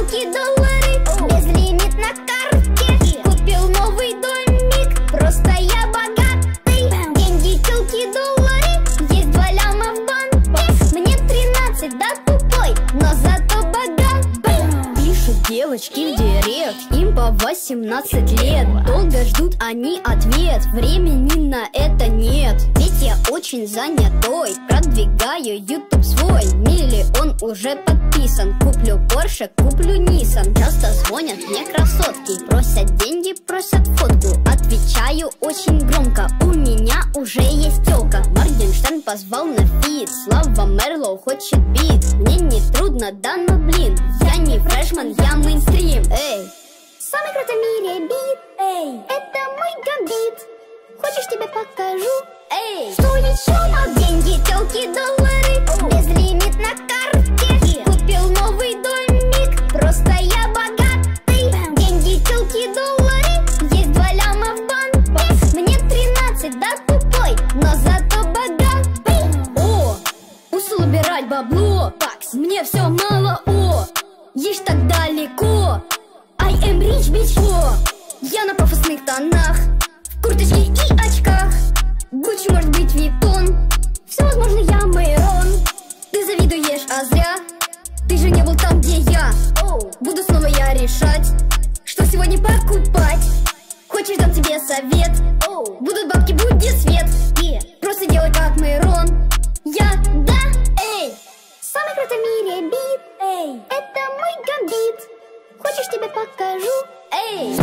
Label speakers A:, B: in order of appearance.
A: телки, доллары, безлимит на карте. Купил новый домик, просто я богатый. Деньги, телки, доллары, есть 2 ляма в банке. Мне 13, да тупой, но зато богатый.
B: Пишут девочки в директ, им по 18 лет. Долго ждут они ответ, времени на это нет. Ведь я очень занятой, продвигаю YouTube свой. Миллион уже подписан, куплю Porsche, куплю Nissan. Часто звонят мне красотки, просят деньги, просят фотку. Отвечаю очень громко, у меня уже есть тёлка. Моргенштерн позвал на фит, Слава Мерлоу хочет бит. Мне не трудно, да но блин, я не фрешман, я мейнстрим. Эй,
A: Самый крутой в мире бит, эй, это мой гамбит. Хочешь, тебе покажу?
B: эй,
A: Что еще? Деньги, телки, доллары, безлимит на карте. Купил новый домик, просто я богатый. Деньги, телки, доллары, есть 2 ляма в банке. Мне 13, да тупой, но зато богатый.
B: о, ушел убирать бабло. Мне все мало, о, ешь так далеко. I am rich, bitch, о, я на пафосных тонах, в курточке и очках. Гуччи, может быть, Виттон, все возможно, я Мэйрон. Ты завидуешь, а зря, ты же не был там, где я. Буду снова я решать, что сегодня покупать. Хочешь, дам тебе совет, будут бабки, будет свет. Просто делай как Мэйрон, я, да, эй.
A: Самый крутой в мире бит, эй, это мой гамбит. Хочешь, тебе покажу?
B: Эй,